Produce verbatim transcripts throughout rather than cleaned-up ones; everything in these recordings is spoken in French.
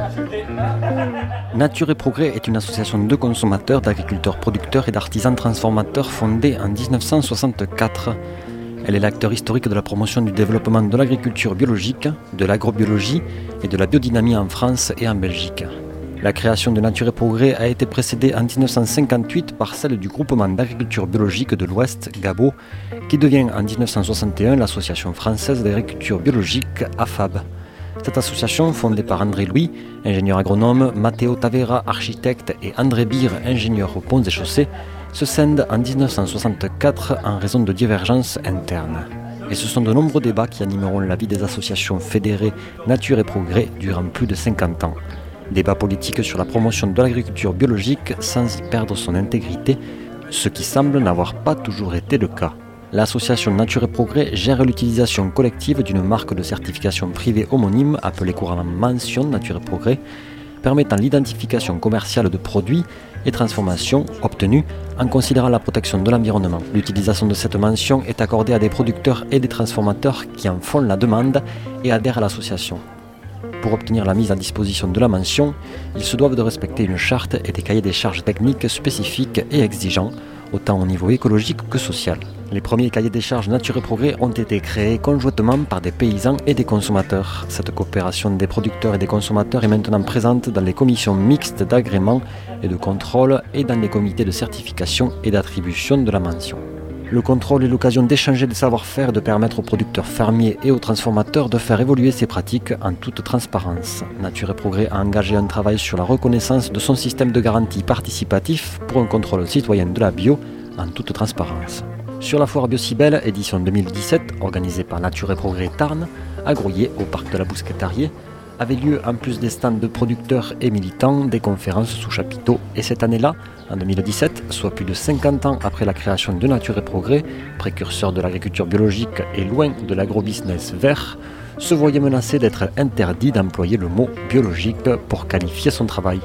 Nature et Progrès est une association de consommateurs, d'agriculteurs, producteurs et d'artisans transformateurs fondée en dix-neuf cent soixante-quatre. Elle est l'acteur historique de la promotion du développement de l'agriculture biologique, de l'agrobiologie et de la biodynamie en France et en Belgique. La création de Nature et Progrès a été précédée en dix-neuf cent cinquante-huit par celle du groupement d'agriculture biologique de l'Ouest, GABO, qui devient en dix-neuf cent soixante et un l'Association française d'agriculture biologique, A F A B. Cette association, fondée par André Louis, ingénieur agronome, Matteo Tavera, architecte, et André Bire, ingénieur aux ponts et chaussées, se scinde en dix-neuf cent soixante-quatre en raison de divergences internes. Et ce sont de nombreux débats qui animeront la vie des associations fédérées Nature et Progrès durant plus de cinquante ans. Débats politiques sur la promotion de l'agriculture biologique sans y perdre son intégrité, ce qui semble n'avoir pas toujours été le cas. L'association Nature et Progrès gère l'utilisation collective d'une marque de certification privée homonyme appelée couramment Mention Nature et Progrès, permettant l'identification commerciale de produits et transformations obtenues en considérant la protection de l'environnement. L'utilisation de cette mention est accordée à des producteurs et des transformateurs qui en font la demande et adhèrent à l'association. Pour obtenir la mise à disposition de la mention, ils se doivent de respecter une charte et des cahiers des charges techniques spécifiques et exigeants, autant au niveau écologique que social. Les premiers cahiers des charges Nature et Progrès ont été créés conjointement par des paysans et des consommateurs. Cette coopération des producteurs et des consommateurs est maintenant présente dans les commissions mixtes d'agrément et de contrôle et dans les comités de certification et d'attribution de la mention. Le contrôle est l'occasion d'échanger des savoir-faire, de permettre aux producteurs fermiers et aux transformateurs de faire évoluer ces pratiques en toute transparence. Nature et Progrès a engagé un travail sur la reconnaissance de son système de garantie participatif pour un contrôle citoyen de la bio en toute transparence. Sur la foire Biocibel, édition deux mille dix-sept, organisée par Nature et Progrès Tarn, à Groyer, au parc de la Bousquetarié, avait lieu, en plus des stands de producteurs et militants, des conférences sous chapiteaux. Et cette année-là, en deux mille dix-sept, soit plus de cinquante ans après la création de Nature et Progrès, précurseur de l'agriculture biologique et loin de l'agrobusiness vert, se voyait menacé d'être interdit d'employer le mot biologique pour qualifier son travail.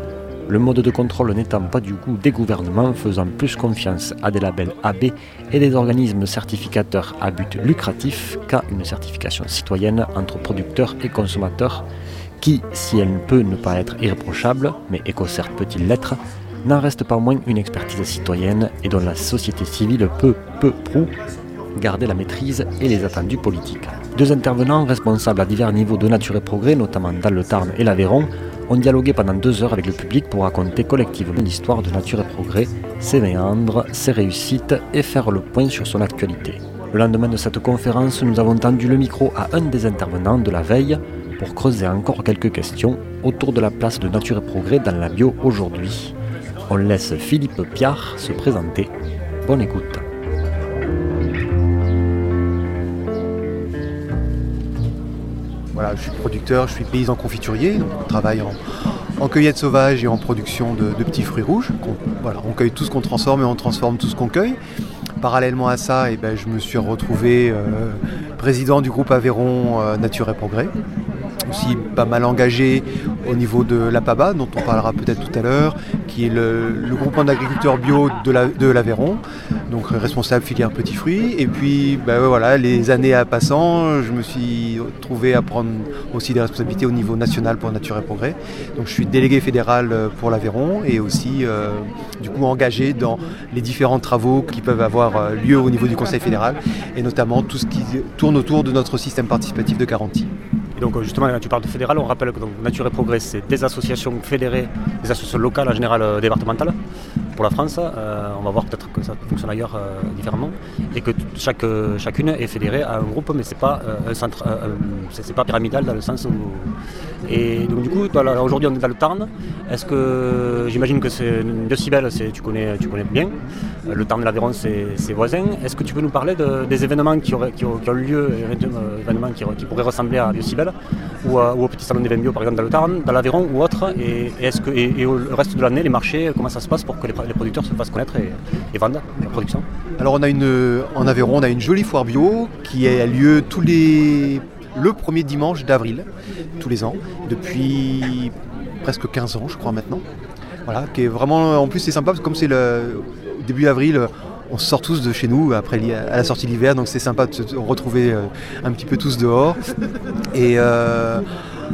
Le mode de contrôle n'étant pas du goût des gouvernements, faisant plus confiance à des labels A B et des organismes certificateurs à but lucratif qu'à une certification citoyenne entre producteurs et consommateurs qui, si elle ne peut ne pas être irréprochable, mais EcoCert peut-il l'être, n'en reste pas moins une expertise citoyenne et dont la société civile peut, peu prou, garder la maîtrise et les attendus politiques. Deux intervenants responsables à divers niveaux de Nature et Progrès, notamment dans le Tarn et l'Aveyron, ont dialogué pendant deux heures avec le public pour raconter collectivement l'histoire de Nature et Progrès, ses méandres, ses réussites et faire le point sur son actualité. Le lendemain de cette conférence, nous avons tendu le micro à un des intervenants de la veille pour creuser encore quelques questions autour de la place de Nature et Progrès dans la bio aujourd'hui. On laisse Philippe Piard se présenter. Bonne écoute. Voilà, je suis producteur, je suis paysan confiturier, donc on travaille en, en cueillette sauvage et en production de, de petits fruits rouges. On, voilà, on cueille tout ce qu'on transforme et on transforme tout ce qu'on cueille. Parallèlement à ça, eh ben, je me suis retrouvé euh, président du groupe Aveyron euh, Nature et Progrès. Aussi pas mal engagé au niveau de l'A P A B A, dont on parlera peut-être tout à l'heure, qui est le, le groupement d'agriculteurs bio de, la, de l'Aveyron, donc responsable filière petits fruits. Et puis ben voilà, les années à passant, je me suis trouvé à prendre aussi des responsabilités au niveau national pour Nature et Progrès. Donc je suis délégué fédéral pour l'Aveyron et aussi euh, du coup engagé dans les différents travaux qui peuvent avoir lieu au niveau du Conseil fédéral, et notamment tout ce qui tourne autour de notre système participatif de garantie. Et donc justement, quand tu parles de fédéral, on rappelle que donc, Nature et Progrès, c'est des associations fédérées, des associations locales en général euh, départementales pour la France. Euh, on va voir peut-être que ça fonctionne ailleurs euh, différemment, et que chaque, euh, chacune est fédérée à un groupe, mais c'est pas euh, un centre, euh, c'est, c'est pas pyramidal dans le sens où. Et donc du coup, voilà, aujourd'hui on est dans le Tarn. Est-ce que j'imagine que c'est Biocibel, c'est tu connais, tu connais bien. Le Tarn et l'Aveyron, c'est, c'est voisins. Est-ce que tu peux nous parler de, des événements qui, auraient, qui, ont, qui ont lieu, événements qui, qui pourraient ressembler à Biocibel, ou, à, ou au petit salon des vins bio par exemple dans le Tarn, dans l'Aveyron ou autre, et, et, est-ce que, et, et au, le reste de l'année, les marchés, comment ça se passe pour que les, les producteurs se fassent connaître et, et vendent la production? Alors on a une, en Aveyron, on a une jolie foire bio qui a lieu tous les, le premier dimanche d'avril, tous les ans, depuis presque quinze ans je crois maintenant. Voilà, qui est vraiment, en plus c'est sympa parce que comme c'est le début avril, on sort tous de chez nous après à la sortie de l'hiver, donc c'est sympa de se retrouver un petit peu tous dehors. Et euh,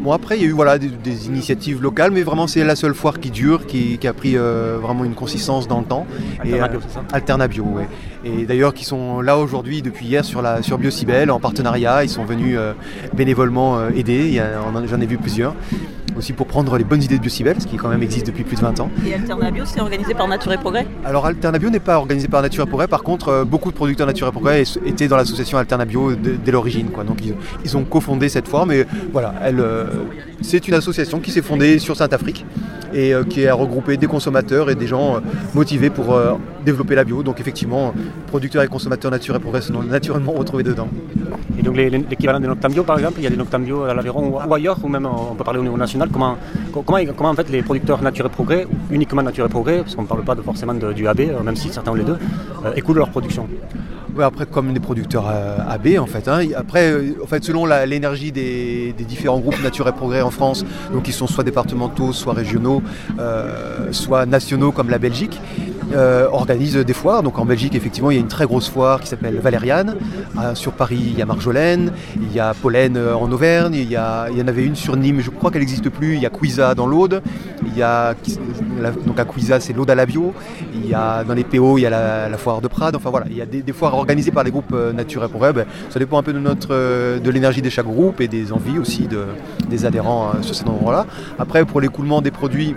Bon, après, il y a eu voilà, des, des initiatives locales, mais vraiment, c'est la seule foire qui dure, qui, qui a pris euh, vraiment une consistance dans le temps. Alternabio, et, euh, c'est ça Alternabio, oui. Et d'ailleurs, qui sont là aujourd'hui, depuis hier, sur, la, sur Biocibel, en partenariat. Ils sont venus euh, bénévolement euh, aider. Il y a, j'en ai vu plusieurs. Aussi pour prendre les bonnes idées de Biocibel, ce qui quand même existe depuis plus de vingt ans. Et Alternabio, c'est organisé par Nature et Progrès ? Alors Alternabio n'est pas organisé par Nature et Progrès, par contre euh, beaucoup de producteurs Nature et Progrès étaient dans l'association Alternabio dès, dès l'origine, quoi. Donc ils, ils ont cofondé cette foire, mais voilà, elle, euh, c'est une association qui s'est fondée sur Saint-Afrique et euh, qui a regroupé des consommateurs et des gens euh, motivés pour euh, développer la bio. Donc effectivement, producteurs et consommateurs Nature et Progrès sont naturellement retrouvés dedans. Et donc les, l'équivalent des Noctambio par exemple, il y a des Noctambio à l'Aveyron ou, ou ailleurs, ou même on peut parler au niveau national, comment, comment, comment en fait les producteurs Nature et Progrès, uniquement Nature et Progrès, parce qu'on ne parle pas de, forcément de, du A B, euh, même si certains ont les deux, euh, écoulent leur production. Ouais, après, comme des producteurs euh, A B, en fait. Hein. Après, euh, en fait, selon la, l'énergie des, des différents groupes Nature et Progrès en France, donc ils sont soit départementaux, soit régionaux, euh, soit nationaux comme la Belgique, euh, organisent des foires. Donc en Belgique, effectivement, il y a une très grosse foire qui s'appelle Valériane. Euh, sur Paris, il y a Marjolaine, il y a Pollen euh, en Auvergne, il y, a, il y en avait une sur Nîmes, je crois qu'elle n'existe plus. Il y a Cuisa dans l'Aude, il y a donc à Cuisa, c'est l'Aude à la bio. Il y a dans les P O, il y a la, la foire de Prades. Enfin voilà, il y a des, des foires organisées par les groupes euh, Nature et Progrès. Ben, ça dépend un peu de notre euh, de l'énergie de chaque groupe et des envies aussi de, des adhérents euh, sur cet endroit-là. Après, pour l'écoulement des produits,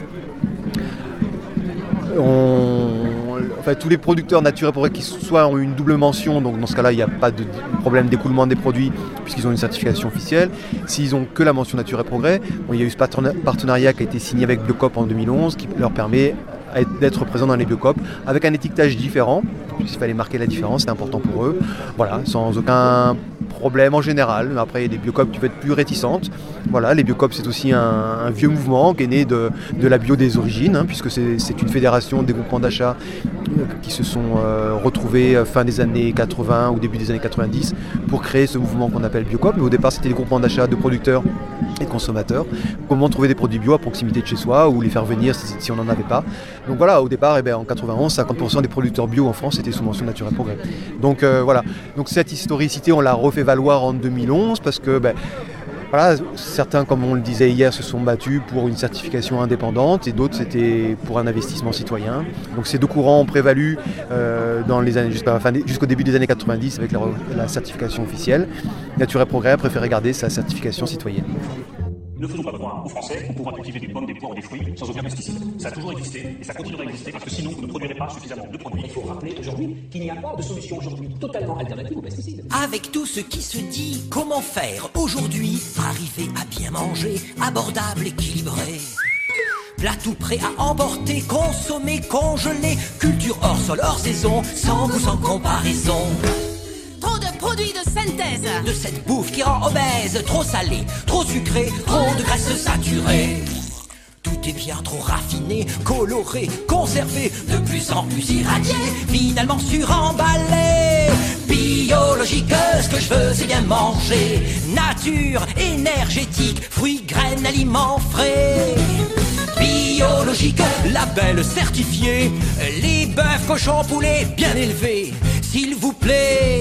on, enfin, tous les producteurs Nature et Progrès qui soit ont une double mention, donc dans ce cas-là, il n'y a pas de problème d'écoulement des produits puisqu'ils ont une certification officielle. S'ils ont que la mention Nature et Progrès, bon, il y a eu ce partenariat qui a été signé avec Biocop en deux mille onze qui leur permet d'être présents dans les Biocop avec un étiquetage différent. S'il fallait marquer la différence, c'est important pour eux. Voilà, sans aucun problème en général. Après, il y a des Biocop qui peuvent être plus réticentes. Voilà, les Biocop, c'est aussi un, un vieux mouvement qui est né de, de la bio des origines, hein, puisque c'est, c'est une fédération des groupements d'achat qui se sont euh, retrouvés fin des années quatre-vingts ou début des années quatre-vingt-dix pour créer ce mouvement qu'on appelle Biocop. Mais au départ, c'était des groupements d'achat de producteurs et de consommateurs. Comment trouver des produits bio à proximité de chez soi ou les faire venir si, si on n'en avait pas. Donc voilà, au départ, eh bien, en quatre-vingt-onze, cinquante pour cent des producteurs bio en France étaient sous mention Nature et Progrès. Donc euh, voilà, donc cette historicité, on l'a refait valoir en deux mille onze parce que ben, voilà, certains, comme on le disait hier, se sont battus pour une certification indépendante et d'autres, c'était pour un investissement citoyen. Donc ces deux courants ont prévalu euh, dans les années, jusqu'à la fin, jusqu'au début des années quatre-vingt-dix avec la, la certification officielle. Nature et Progrès a préféré garder sa certification citoyenne. Ne faisons pas croire aux Français qu'on pourra cultiver des pommes, des poires ou des fruits sans aucun pesticide. Ça a toujours existé et ça continuera à exister parce que sinon vous ne produirez pas suffisamment de produits. Il faut rappeler aujourd'hui qu'il n'y a pas de solution aujourd'hui totalement alternative aux pesticides. Avec tout ce qui se dit, comment faire aujourd'hui pour arriver à bien manger, abordable, équilibré? Plat tout prêt à emporter, consommer, congeler, culture hors sol, hors saison, sans goût, sans comparaison. Trop de produits de synthèse. De cette bouffe qui rend obèse, trop salée, trop sucrée, trop de graisse saturée. Tout est bien trop raffiné, coloré, conservé, de plus en plus irradié, finalement suremballé. Biologique, ce que je veux c'est bien manger. Nature, énergétique, fruits, graines, aliments frais. Biologique, label certifié, les bœufs, cochons, poulets bien élevés, s'il vous plaît.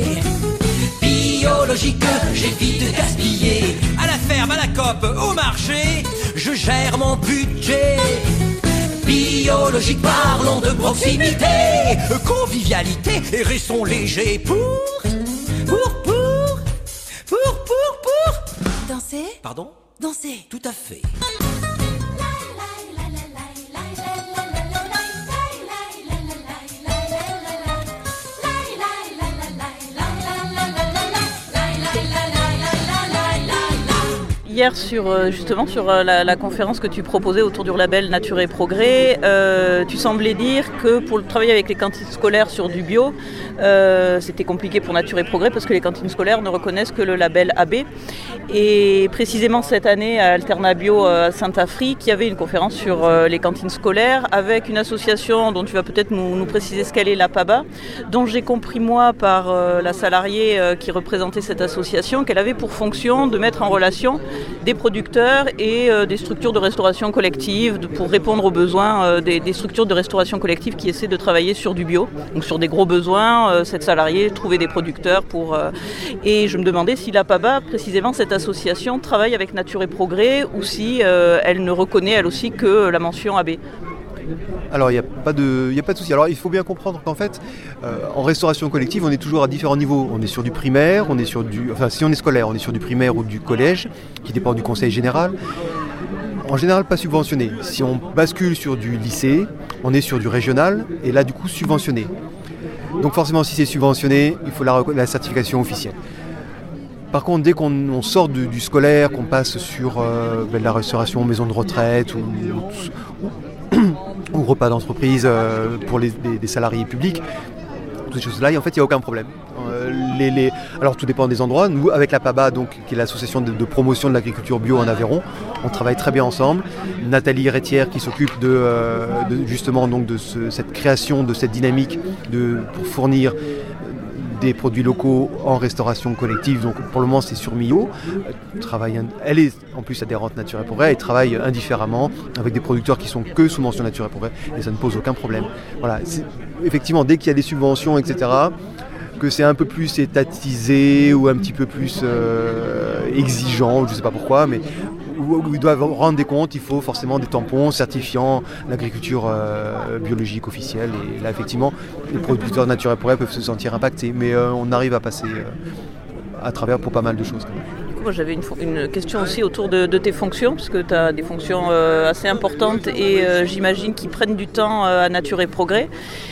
Biologique, j'évite de gaspiller. À la ferme, à la coop, au marché, je gère mon budget. Biologique, parlons de proximité, convivialité et restons légers pour, pour, pour, pour, pour, pour. Danser ? Pardon ? Danser. Tout à fait. Hier, sur, justement, sur la, la conférence que tu proposais autour du label Nature et Progrès, euh, tu semblais dire que pour travailler avec les cantines scolaires sur du bio, euh, c'était compliqué pour Nature et Progrès parce que les cantines scolaires ne reconnaissent que le label A B. Et précisément cette année, à Alternabio à Saint-Afrique, il y avait une conférence sur euh, les cantines scolaires avec une association dont tu vas peut-être nous, nous préciser ce qu'elle est, la P A B A, dont j'ai compris moi par euh, la salariée euh, qui représentait cette association qu'elle avait pour fonction de mettre en relation des producteurs et euh, des structures de restauration collective de, pour répondre aux besoins euh, des, des structures de restauration collective qui essaient de travailler sur du bio, donc sur des gros besoins, euh, sept salariés, trouver des producteurs pour... Euh, et je me demandais si la P A B A, précisément cette association, travaille avec Nature et Progrès ou si euh, elle ne reconnaît elle aussi que la mention A B. Alors il n'y a pas de, il y a pas de souci. Alors il faut bien comprendre qu'en fait, euh, en restauration collective, on est toujours à différents niveaux. On est sur du primaire, on est sur du, enfin si on est scolaire, on est sur du primaire ou du collège, qui dépend du conseil général. En général, pas subventionné. Si on bascule sur du lycée, on est sur du régional et là du coup subventionné. Donc forcément, si c'est subventionné, il faut la, la certification officielle. Par contre, dès qu'on on sort du, du scolaire, qu'on passe sur euh, ben, la restauration, maison de retraite ou, ou ou repas d'entreprise euh, pour les, les, les salariés publics, toutes ces choses-là, en fait, il n'y a aucun problème. Euh, les, les... Alors, tout dépend des endroits. Nous, avec la P A B A, donc, qui est l'association de, de promotion de l'agriculture bio en Aveyron, on travaille très bien ensemble. Nathalie Rétière, qui s'occupe de, euh, de justement donc, de ce, cette création, de cette dynamique de, pour fournir des produits locaux en restauration collective, donc pour le moment c'est sur Millau. Travaille, elle est en plus adhérente Nature et Progrès et travaille indifféremment avec des producteurs qui sont que sous mention Nature et Progrès et ça ne pose aucun problème. Voilà, c'est, effectivement, dès qu'il y a des subventions, et cetera, que c'est un peu plus étatisé ou un petit peu plus euh, exigeant, je ne sais pas pourquoi, mais où ils doivent rendre des comptes, il faut forcément des tampons certifiant l'agriculture euh, biologique officielle. Et là, effectivement, les producteurs de Nature et Progrès peuvent se sentir impactés, mais euh, on arrive à passer euh, à travers pour pas mal de choses. Quand même. Moi, j'avais une, une question aussi autour de, de tes fonctions, parce que tu as des fonctions euh, assez importantes et euh, j'imagine qu'ils prennent du temps euh, à Nature et Progrès.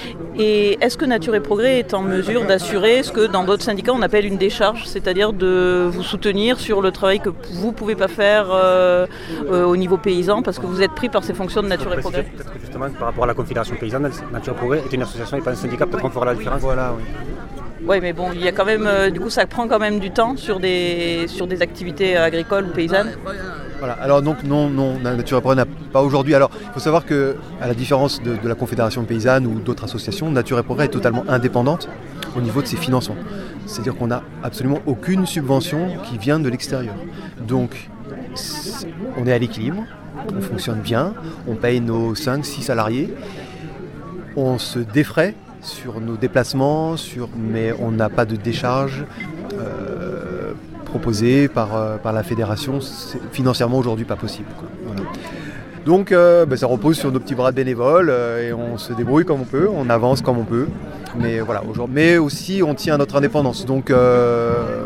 Et est-ce que Nature et Progrès est en mesure d'assurer ce que dans d'autres syndicats on appelle une décharge, c'est-à-dire de vous soutenir sur le travail que vous ne pouvez pas faire euh, euh, au niveau paysan parce que vous êtes pris par ces fonctions de Nature et Progrès? Peut-être que justement par rapport à la Confédération paysanne, Nature et Progrès est une association et pas un syndicat, peut-être qu'on fera la différence. Voilà, oui. Oui, mais bon, il y a quand même, euh, du coup, ça prend quand même du temps sur des, sur des activités agricoles ou paysannes. Voilà, alors donc non, non, Nature et Progrès n'a pas aujourd'hui. Alors, il faut savoir que, à la différence de, de la Confédération paysanne ou d'autres associations, Nature et Progrès est totalement indépendante au niveau de ses financements. C'est-à-dire qu'on n'a absolument aucune subvention qui vient de l'extérieur. Donc, on est à l'équilibre, on fonctionne bien, on paye nos cinq six salariés, on se défraie sur nos déplacements, sur, mais on n'a pas de décharge euh, proposée par, euh, par la fédération. C'est financièrement aujourd'hui pas possible, quoi. Voilà. Donc euh, ben, ça repose sur nos petits bras de bénévoles euh, et on se débrouille comme on peut, on avance comme on peut. Mais voilà, aujourd'hui, mais aussi on tient à notre indépendance. Donc euh,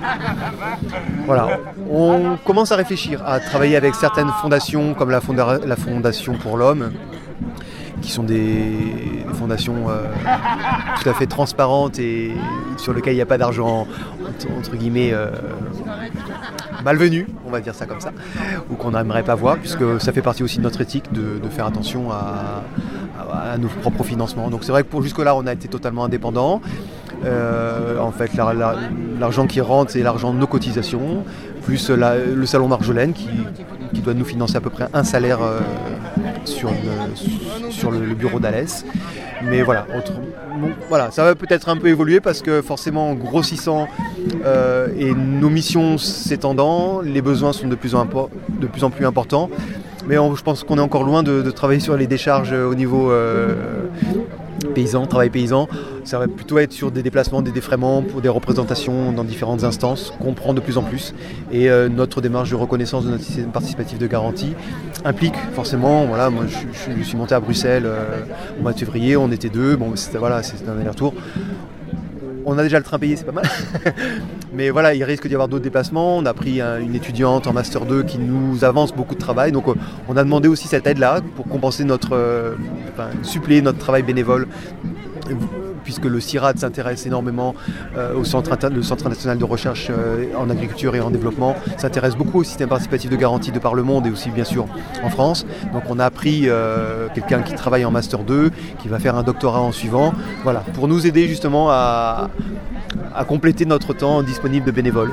voilà, on commence à réfléchir, à travailler avec certaines fondations comme la, fonda- la Fondation pour l'Homme, qui sont des, des fondations euh, tout à fait transparentes et sur lesquelles il n'y a pas d'argent, entre guillemets, euh, malvenu, on va dire ça comme ça, ou qu'on n'aimerait pas voir, puisque ça fait partie aussi de notre éthique de, de faire attention à, à, à nos propres financements. Donc c'est vrai que pour jusque-là, on a été totalement indépendants. Euh, en fait, la, la, l'argent qui rentre, c'est l'argent de nos cotisations, plus la, le salon Marjolaine qui, qui doit nous financer à peu près un salaire euh, sur, le, sur le, le bureau d'Alès. Mais voilà, autre, bon, voilà, ça va peut-être un peu évoluer parce que forcément en grossissant euh, et nos missions s'étendant, les besoins sont de plus en, de plus, en plus importants. Mais on, je pense qu'on est encore loin de, de travailler sur les décharges au niveau euh, paysan, travail paysan. Ça va plutôt être sur des déplacements, des défraiements pour des représentations dans différentes instances qu'on prend de plus en plus. Et euh, notre démarche de reconnaissance de notre système participatif de garantie implique forcément, voilà, moi je, je suis monté à Bruxelles euh, au mois de février, on était deux, bon c'était, voilà, c'était un aller-retour. On a déjà le train payé, c'est pas mal. Mais voilà, il risque d'y avoir d'autres déplacements. On a pris un, une étudiante en Master deux qui nous avance beaucoup de travail. Donc on a demandé aussi cette aide-là pour compenser notre, euh, enfin, suppléer notre travail bénévole. Puisque le C I R A D s'intéresse énormément euh, au centre, le Centre national de recherche euh, en agriculture et en développement, s'intéresse beaucoup au système participatif de garantie de par le monde et aussi bien sûr en France. Donc on a pris euh, quelqu'un qui travaille en Master deux, qui va faire un doctorat en suivant, voilà, pour nous aider justement à, à compléter notre temps disponible de bénévoles.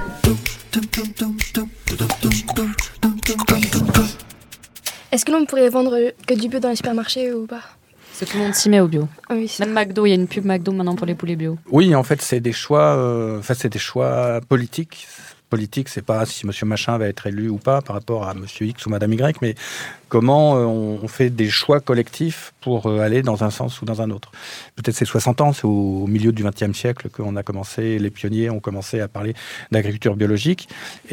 Est-ce que l'on pourrait vendre que du bio dans les supermarchés ou pas ? Parce que tout le monde s'y met au bio. Oui, Même McDo, il y a une pub McDo maintenant pour les poulets bio. Oui, en fait, c'est des choix, euh, enfin, c'est des choix politiques politique, c'est pas si monsieur machin va être élu ou pas par rapport à monsieur X ou madame Y, mais comment euh, on fait des choix collectifs pour euh, aller dans un sens ou dans un autre. Peut-être c'est soixante ans, c'est au, au milieu du vingtième siècle qu'on a commencé, les pionniers ont commencé à parler d'agriculture biologique,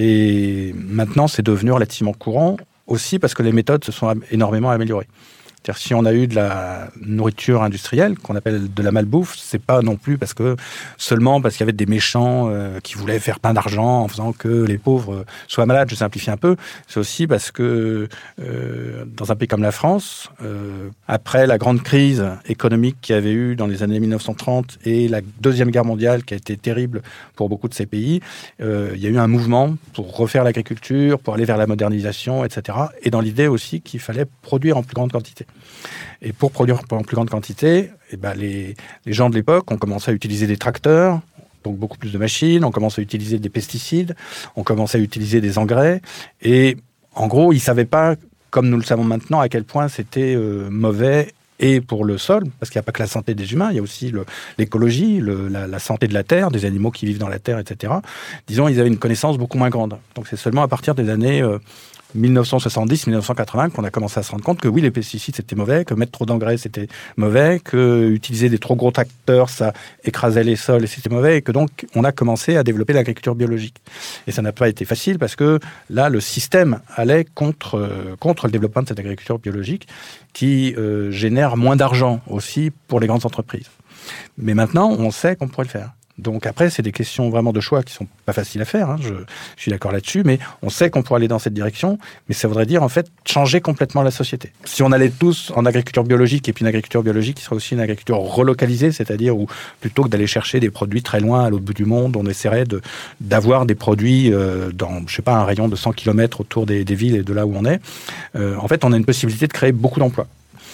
et maintenant c'est devenu relativement courant, aussi parce que les méthodes se sont am- énormément améliorées. C'est-à-dire, si on a eu de la nourriture industrielle, qu'on appelle de la malbouffe, c'est pas non plus parce que, seulement parce qu'il y avait des méchants euh, qui voulaient faire plein d'argent en faisant que les pauvres soient malades, je simplifie un peu. C'est aussi parce que, euh, dans un pays comme la France, euh, après la grande crise économique qu'il y avait eu dans les années mille neuf cent trente et la Deuxième Guerre mondiale qui a été terrible pour beaucoup de ces pays, euh, il y a eu un mouvement pour refaire l'agriculture, pour aller vers la modernisation, et cetera. Et dans l'idée aussi qu'il fallait produire en plus grande quantité. Et pour produire en plus grande quantité, eh ben les, les gens de l'époque ont commencé à utiliser des tracteurs, donc beaucoup plus de machines, on commence à utiliser des pesticides, on commence à utiliser des engrais, et en gros, ils ne savaient pas, comme nous le savons maintenant, à quel point c'était euh, mauvais et pour le sol, parce qu'il n'y a pas que la santé des humains, il y a aussi le, l'écologie, le, la, la santé de la terre, des animaux qui vivent dans la terre, et cetera. Disons, ils avaient une connaissance beaucoup moins grande. Donc c'est seulement à partir des années euh, mille neuf cent soixante-dix mille neuf cent quatre-vingts qu'on a commencé à se rendre compte que oui, les pesticides c'était mauvais, que mettre trop d'engrais c'était mauvais, que utiliser des trop gros tracteurs ça écrasait les sols et c'était mauvais, et que donc on a commencé à développer l'agriculture biologique. Et ça n'a pas été facile parce que là le système allait contre, euh, contre le développement de cette agriculture biologique qui euh, génère moins d'argent aussi pour les grandes entreprises. Mais maintenant on sait qu'on pourrait le faire. Donc après, c'est des questions vraiment de choix qui sont pas faciles à faire, hein, je, je suis d'accord là-dessus, mais on sait qu'on pourrait aller dans cette direction, mais ça voudrait dire en fait changer complètement la société. Si on allait tous en agriculture biologique, et puis une agriculture biologique qui serait aussi une agriculture relocalisée, c'est-à-dire où plutôt que d'aller chercher des produits très loin à l'autre bout du monde, on essaierait de, d'avoir des produits euh, dans, je sais pas, un rayon de cent kilomètres autour des, des villes et de là où on est, euh, en fait on a une possibilité de créer beaucoup d'emplois.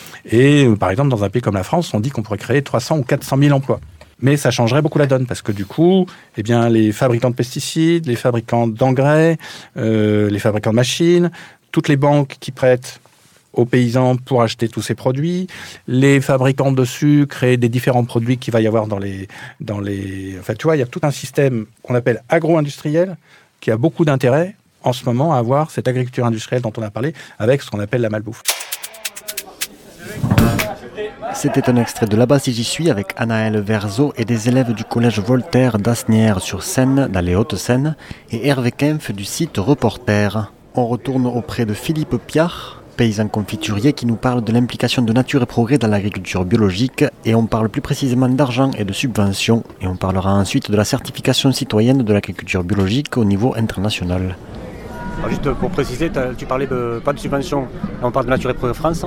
Et euh, par exemple, dans un pays comme la France, on dit qu'on pourrait créer trois cents ou quatre cent mille emplois. Mais ça changerait beaucoup la donne, parce que du coup, eh bien, les fabricants de pesticides, les fabricants d'engrais, euh, les fabricants de machines, toutes les banques qui prêtent aux paysans pour acheter tous ces produits, les fabricants de sucre et des différents produits qu'il va y avoir dans les... Dans les... Enfin, tu vois, il y a tout un système qu'on appelle agro-industriel qui a beaucoup d'intérêt en ce moment à avoir cette agriculture industrielle dont on a parlé avec ce qu'on appelle la malbouffe. C'était un extrait de Là-bas si j'y suis avec Anaëlle Verzo et des élèves du collège Voltaire d'Asnières-sur-Seine dans les Hauts-de-Seine et Hervé Kempf du site Reporter. On retourne auprès de Philippe Piard, paysan confiturier qui nous parle de l'implication de Nature et Progrès dans l'agriculture biologique, et on parle plus précisément d'argent et de subventions, et on parlera ensuite de la certification citoyenne de l'agriculture biologique au niveau international. Alors juste pour préciser, tu parlais de pas de subventions, on parle de Nature et Progrès France,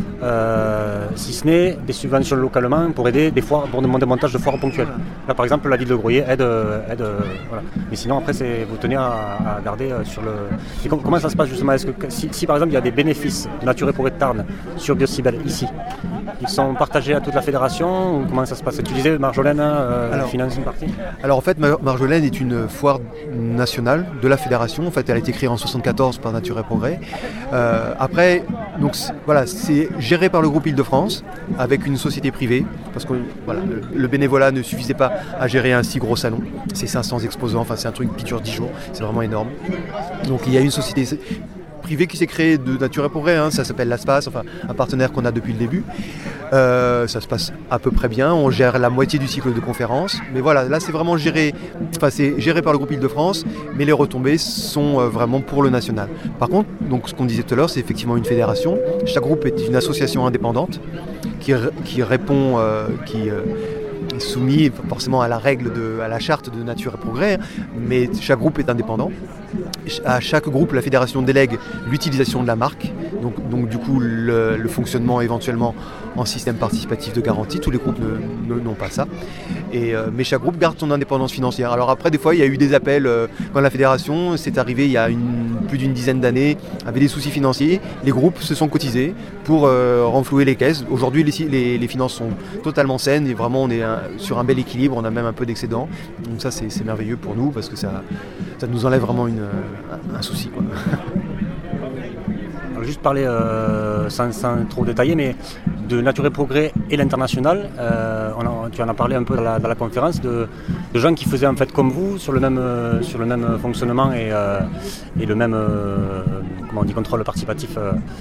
euh, si ce n'est des subventions localement pour aider des foires, pour des montages de foires ponctuelles. Là par exemple, la ville de Groyer aide, aide voilà. Mais sinon après, c'est, vous tenez à, à garder sur le... Et com- comment ça se passe justement? Est-ce que si, si par exemple il y a des bénéfices de Nature et Progrès de Tarn sur Biocibel ici, ils sont partagés à toute la fédération ou comment ça se passe? Tu disais Marjolaine euh, alors, finance une partie. Alors en fait, Marjolaine est une foire nationale de la fédération. En fait, elle a été créée en soixante-quatorze par Nature et Progrès. Euh, après, donc c'est, voilà, c'est géré par le groupe Île-de-France avec une société privée parce que voilà, le, le bénévolat ne suffisait pas à gérer un si gros salon. C'est cinq cents exposants, enfin c'est un truc qui dure dix jours, c'est vraiment énorme. Donc il y a une société privé qui s'est créé de Nature et Progrès, hein, ça s'appelle l'Aspace, enfin un partenaire qu'on a depuis le début. Euh, ça se passe à peu près bien, on gère la moitié du cycle de conférences, mais voilà, là c'est vraiment géré, enfin c'est géré par le groupe Île-de-France, mais les retombées sont euh, vraiment pour le national. Par contre, donc ce qu'on disait tout à l'heure, c'est effectivement une fédération. Chaque groupe est une association indépendante qui, qui répond, euh, qui euh, est soumis forcément à la règle de, à la charte de Nature et Progrès, mais chaque groupe est indépendant. À chaque groupe, la fédération délègue l'utilisation de la marque, donc, donc du coup le, le fonctionnement éventuellement en système participatif de garantie. Tous les groupes ne, ne, n'ont pas ça, et, euh, mais chaque groupe garde son indépendance financière. Alors après, des fois, il y a eu des appels euh, quand la fédération, c'est arrivé il y a une, plus d'une dizaine d'années, avait des soucis financiers, les groupes se sont cotisés pour euh, renflouer les caisses. Aujourd'hui, les, les, les finances sont totalement saines et vraiment on est un, sur un bel équilibre, on a même un peu d'excédent. Donc ça, c'est, c'est merveilleux pour nous parce que ça, ça nous enlève vraiment une un souci, quoi. Alors juste parler euh, sans, sans trop détailler, mais de Nature et Progrès et l'international. Euh, on a, tu en as parlé un peu dans la, dans la conférence, de, de gens qui faisaient en fait comme vous sur le même, euh, sur le même fonctionnement et, euh, et le même euh, comment on dit, contrôle participatif.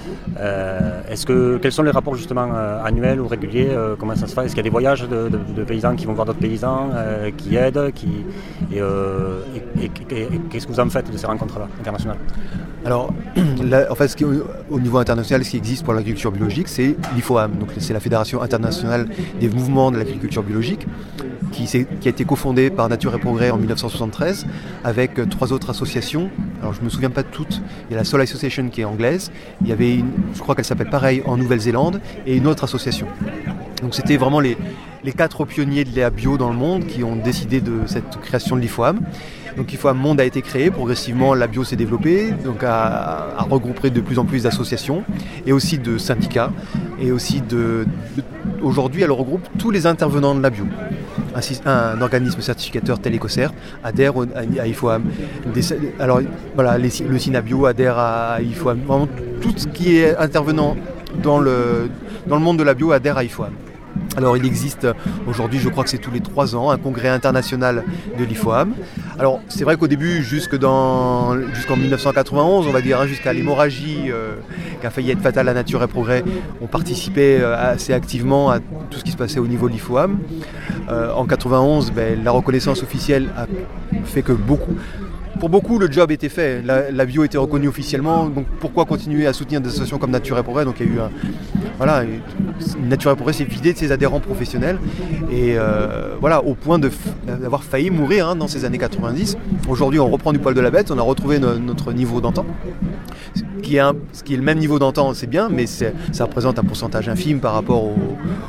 Euh, est-ce que, quels sont les rapports justement euh, annuels ou réguliers, euh, comment ça se fait? Est-ce qu'il y a des voyages de, de, de paysans qui vont voir d'autres paysans, euh, qui aident qui, et, euh, et, et, et, et qu'est-ce que vous en faites de ces rencontres-là internationales? Alors, là, en fait, ce qui, au niveau international, ce qui existe pour l'agriculture biologique, c'est l'I F O A M, donc c'est la Fédération internationale des mouvements de l'agriculture biologique, qui, qui a été cofondée par Nature et Progrès en dix-neuf cent soixante-treize, avec euh, trois autres associations. Alors, je ne me souviens pas de toutes. Il y a la Soil Association qui est anglaise. Il y avait, une, je crois qu'elle s'appelle pareil en Nouvelle-Zélande, et une autre association. Donc, c'était vraiment les, les quatre pionniers de l'E A bio dans le monde qui ont décidé de cette création de l'I F O A M. Donc l'I F O A M Monde a été créé, progressivement la bio s'est développée, donc a, a regroupé de plus en plus d'associations et aussi de syndicats et aussi de, de aujourd'hui elle regroupe tous les intervenants de la bio. Un, un organisme certificateur tel qu'Ecocer adhère au, à, à I F O A M. Des, alors voilà, les, le SINABio adhère à I F O A M. Vraiment, tout ce qui est intervenant dans le, dans le monde de la bio adhère à I F O A M. Alors il existe aujourd'hui, je crois que c'est tous les trois ans, un congrès international de l'I F O A M. Alors c'est vrai qu'au début, jusque dans, jusqu'en dix-neuf cent quatre-vingt-onze, on va dire, hein, jusqu'à l'hémorragie euh, qui a failli être fatale à Nature et Progrès, on participait euh, assez activement à tout ce qui se passait au niveau de l'I F O A M. Euh, en quatre-vingt-onze, ben, la reconnaissance officielle a fait que beaucoup... Pour beaucoup, le job était fait. La, la bio était reconnue officiellement. Donc pourquoi continuer à soutenir des associations comme Nature et Progrès? Donc il y a eu un, voilà, Nature et Progrès s'est vidé de ses adhérents professionnels et euh, voilà, au point de, d'avoir failli mourir hein, dans ces années quatre-vingt-dix. Aujourd'hui, on reprend du poil de la bête. On a retrouvé no, notre niveau d'antan. Ce qui est, un, ce qui est le même niveau d'antan, c'est bien, mais c'est, ça représente un pourcentage infime par rapport au,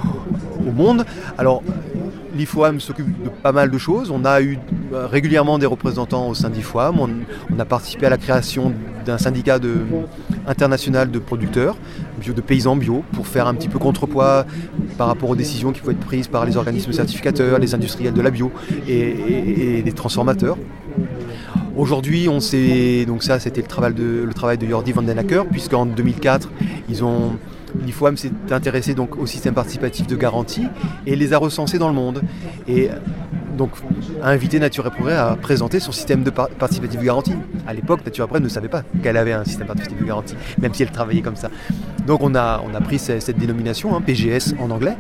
au monde. Alors, l'I F O A M s'occupe de pas mal de choses. On a eu régulièrement des représentants au sein d'I F O A M. On, on a participé à la création d'un syndicat de, international de producteurs, bio, de paysans bio, pour faire un petit peu contrepoids par rapport aux décisions qui peuvent être prises par les organismes certificateurs, les industriels de la bio et, et, et les transformateurs. Aujourd'hui, on s'est, donc ça c'était le travail de, le travail de Jordi van den Acker, puisqu'en deux mille quatre, ils ont... l'I F O A M s'est intéressé donc au système participatif de garantie et les a recensés dans le monde. Et donc a invité Nature et Progrès à présenter son système de par- participatif de garantie. À l'époque, Nature et Progrès ne savait pas qu'elle avait un système participatif de garantie, même si elle travaillait comme ça. Donc on a, on a pris cette, cette dénomination, hein, P G S en anglais.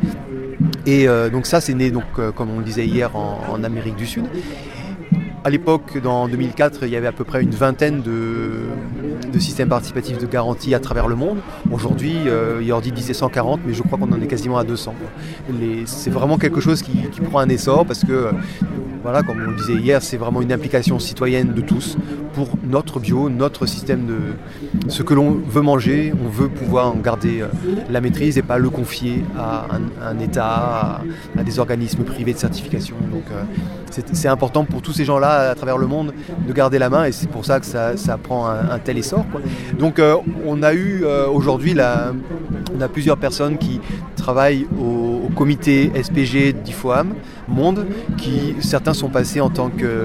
Et euh, donc ça, c'est né, donc, euh, comme on le disait hier, en, en Amérique du Sud. À l'époque, en deux mille quatre, il y avait à peu près une vingtaine de, de systèmes participatifs de garantie à travers le monde. Aujourd'hui, euh, Jordi disait cent quarante, mais je crois qu'on en est quasiment à deux cents. Les, c'est vraiment quelque chose qui, qui prend un essor parce que, euh, voilà, comme on le disait hier, c'est vraiment une implication citoyenne de tous pour notre bio, notre système de... Ce que l'on veut manger, on veut pouvoir en garder euh, la maîtrise et pas le confier à un, un État, à, à des organismes privés de certification. Donc euh, c'est, c'est important pour tous ces gens-là à travers le monde de garder la main et c'est pour ça que ça, ça prend un, un tel essor, quoi. Donc euh, on a eu euh, aujourd'hui la, on a plusieurs personnes qui travaillent au, au comité S P G d'I F O A M Monde, qui certains sont passés en tant que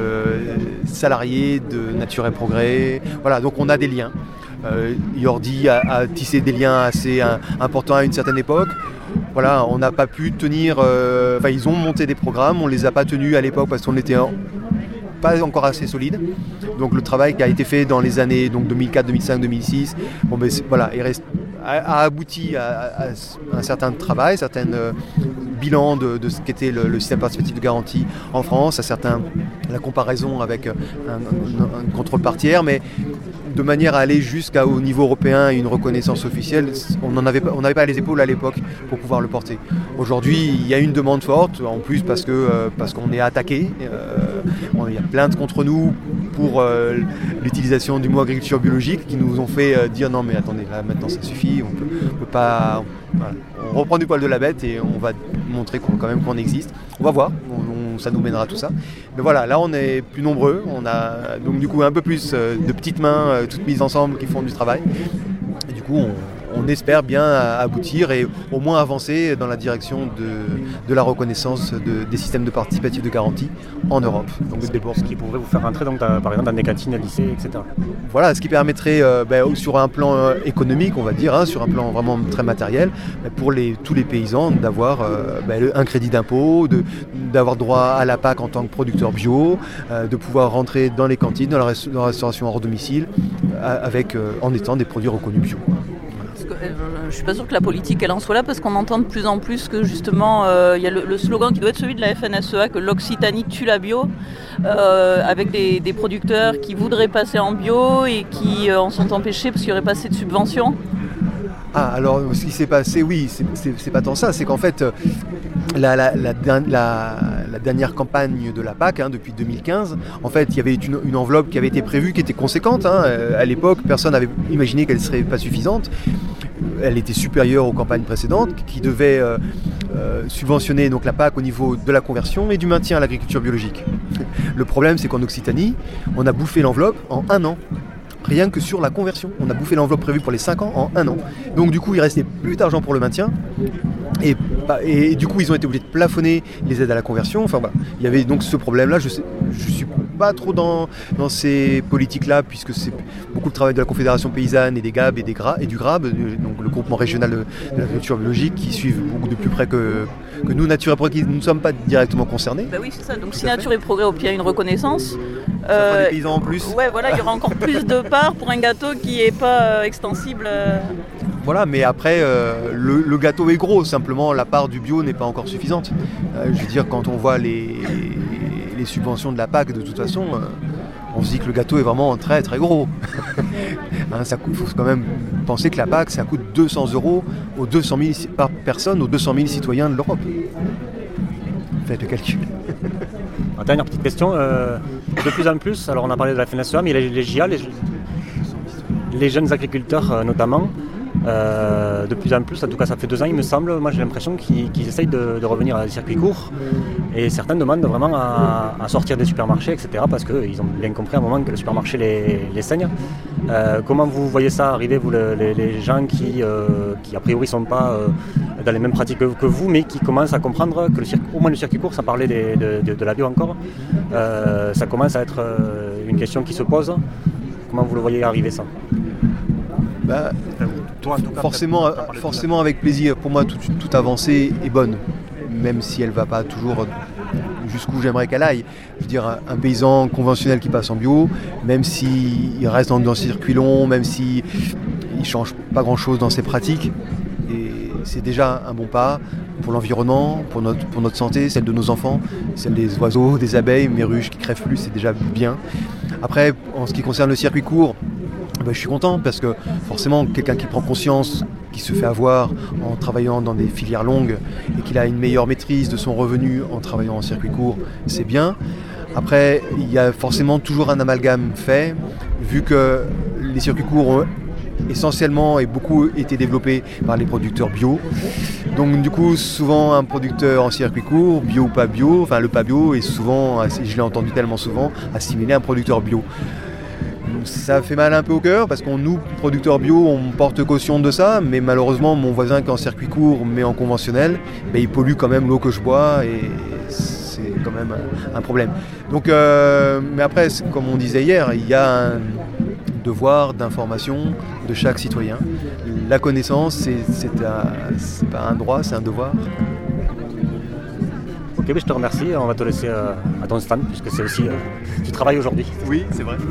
salariés de Nature et Progrès. Voilà, donc on a des liens. Euh, Jordi a, a tissé des liens assez un, importants à une certaine époque. Voilà, on n'a pas pu tenir. Euh, enfin, ils ont monté des programmes, on les a pas tenus à l'époque parce qu'on était en, pas encore assez solide. Donc le travail qui a été fait dans les années donc deux mille quatre, deux mille cinq, deux mille six, bon, ben, voilà, il reste, a, a abouti à, à, à un certain travail, certains euh, bilans de, de ce qu'était le, le système participatif de garantie en France, à certains, la comparaison avec un, un, un contrôle par tiers, mais de manière à aller jusqu'au niveau européen et une reconnaissance officielle, on n'en avait pas, on n'avait pas les épaules à l'époque pour pouvoir le porter. Aujourd'hui, il y a une demande forte, en plus parce que euh, parce qu'on est attaqué. Euh, il y a plainte contre nous pour euh, l'utilisation du mot agriculture biologique qui nous ont fait euh, dire non mais attendez, là maintenant ça suffit, on peut, on peut pas. On, voilà. On reprend du poil de la bête et on va montrer qu'on, quand même qu'on existe. On va voir, on, on, ça nous mènera tout ça. Mais voilà, là on est plus nombreux, on a donc du coup un peu plus euh, de petites mains euh, toutes mises ensemble qui font du travail. Et du coup on, on espère bien aboutir et au moins avancer dans la direction de, de la reconnaissance de, des systèmes de participatifs de garantie en Europe. Donc, ce, qui, ce qui pourrait vous faire rentrer donc, dans, par exemple dans des cantines, lycées, et cetera. Voilà, ce qui permettrait euh, ben, sur un plan euh, économique, on va dire, hein, sur un plan vraiment très matériel, ben, pour les, tous les paysans d'avoir euh, ben, un crédit d'impôt, de, d'avoir droit à la P A C en tant que producteur bio, euh, de pouvoir rentrer dans les cantines, dans la, rest- dans la restauration hors domicile, euh, avec, euh, en étant des produits reconnus bio. Que, euh, je ne suis pas sûre que la politique elle en soit là parce qu'on entend de plus en plus que justement il euh, y a le, le slogan qui doit être celui de la F N S E A que l'Occitanie tue la bio euh, avec des, des producteurs qui voudraient passer en bio et qui euh, en sont empêchés parce qu'il n'y aurait pas assez de subventions. Ah, alors ce qui s'est passé, oui, c'est, c'est, c'est pas tant ça, c'est qu'en fait la, la, la, la, la dernière campagne de la P A C, hein, depuis deux mille quinze, en fait il y avait une, une enveloppe qui avait été prévue, qui était conséquente, hein. À l'époque personne n'avait imaginé qu'elle ne serait pas suffisante. Elle était supérieure aux campagnes précédentes, qui devaient euh, euh, subventionner donc, la P A C au niveau de la conversion et du maintien à l'agriculture biologique. Le problème, c'est qu'en Occitanie, on a bouffé l'enveloppe en un an. Rien que sur la conversion. On a bouffé l'enveloppe prévue pour les cinq ans en un an. Donc du coup, il restait plus d'argent pour le maintien. Et, et, et du coup, ils ont été obligés de plafonner les aides à la conversion. Enfin voilà, il y avait donc ce problème-là. Je sais, je suis pas trop dans, dans ces politiques-là, puisque c'est beaucoup le travail de la Confédération paysanne et des G A B et, des Gra- et du G R A B, donc le groupement régional de, de l'agriculture biologique, qui suivent beaucoup de plus près que, que nous, Nature et Progrès, nous ne sommes pas directement concernés. Bah oui, c'est ça. Donc si Nature et Progrès obtient une reconnaissance, ça euh, fera des paysans en plus. Ouais, voilà, il y aura encore plus de parts pour un gâteau qui n'est pas euh, extensible. Euh... Voilà, mais après, euh, le, le gâteau est gros, simplement la part du bio n'est pas encore suffisante. Euh, je veux dire, quand on voit les, les subventions de la P A C, de toute façon, euh, on se dit que le gâteau est vraiment très très gros. Hein, ça coûte, faut quand même penser que la P A C, ça coûte deux cents euros aux deux cent mille par personne aux deux cent mille citoyens de l'Europe. Faites le calcul. Dernière petite question, euh, de plus en plus, alors on a parlé de la F N S E A, mais les, les J A, les, les jeunes agriculteurs euh, notamment, euh, de plus en plus, en tout cas ça fait deux ans il me semble, moi j'ai l'impression qu'ils, qu'ils essayent de, de revenir à des circuits courts et certains demandent vraiment à, à sortir des supermarchés, et cetera parce qu'ils ont bien compris à un moment que le supermarché les, les saigne. Euh, comment vous voyez ça arriver, vous, le, les, les gens qui, euh, qui a priori ne sont pas euh, dans les mêmes pratiques que, que vous, mais qui commencent à comprendre que le circuit, au moins le circuit court, ça parlait des, de, de, de la bio encore, euh, ça commence à être euh, une question qui se pose. Comment vous le voyez arriver ça? Bah, Toi, en tout cas, forcément, forcément avec plaisir. Pour moi, toute, toute avancée est bonne, même si elle ne va pas toujours jusqu'où j'aimerais qu'elle aille. Je veux dire, un, un paysan conventionnel qui passe en bio, même s'il reste dans, dans ce circuit long, même s'il ne change pas grand-chose dans ses pratiques, et c'est déjà un bon pas pour l'environnement, pour notre, pour notre santé, celle de nos enfants, celle des oiseaux, des abeilles, mes ruches qui crèvent plus, c'est déjà bien. Après, en ce qui concerne le circuit court, ben, je suis content parce que forcément quelqu'un qui prend conscience, qui se fait avoir en travaillant dans des filières longues et qu'il a une meilleure maîtrise de son revenu en travaillant en circuit court, c'est bien. Après, il y a forcément toujours un amalgame fait, vu que les circuits courts ont essentiellement et beaucoup été développés par les producteurs bio. Donc du coup, souvent un producteur en circuit court, bio ou pas bio, enfin le pas bio est souvent, je l'ai entendu tellement souvent, assimilé à un producteur bio. Ça fait mal un peu au cœur parce qu'on nous, producteurs bio, on porte caution de ça, mais malheureusement mon voisin qui est en circuit court mais en conventionnel, ben, il pollue quand même l'eau que je bois et c'est quand même un, un problème. Donc, euh, mais après, comme on disait hier, il y a un devoir d'information de chaque citoyen. La connaissance, c'est, c'est, un, c'est pas un droit, c'est un devoir. Ok, je te remercie. On va te laisser euh, à ton stand puisque c'est aussi euh, tu travailles aujourd'hui. Oui, c'est vrai.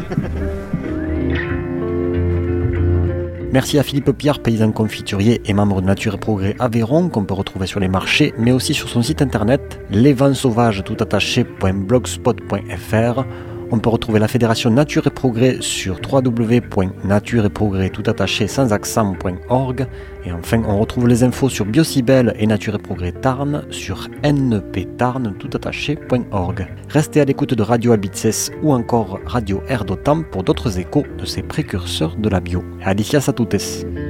Merci à Philippe Pierre, paysan confiturier et membre de Nature et Progrès Aveyron, qu'on peut retrouver sur les marchés, mais aussi sur son site internet les vents sauvages tout attaché point blogspot point f r. On peut retrouver la Fédération Nature et Progrès sur w w w point nature et progrès tout attaché sans accent point org. Et enfin, on retrouve les infos sur Biocibel et Nature et Progrès Tarn sur n p tarn tout attaché point org. Restez à l'écoute de Radio Albitses ou encore Radio Air d'Otam pour d'autres échos de ces précurseurs de la bio. Alicias a toutes.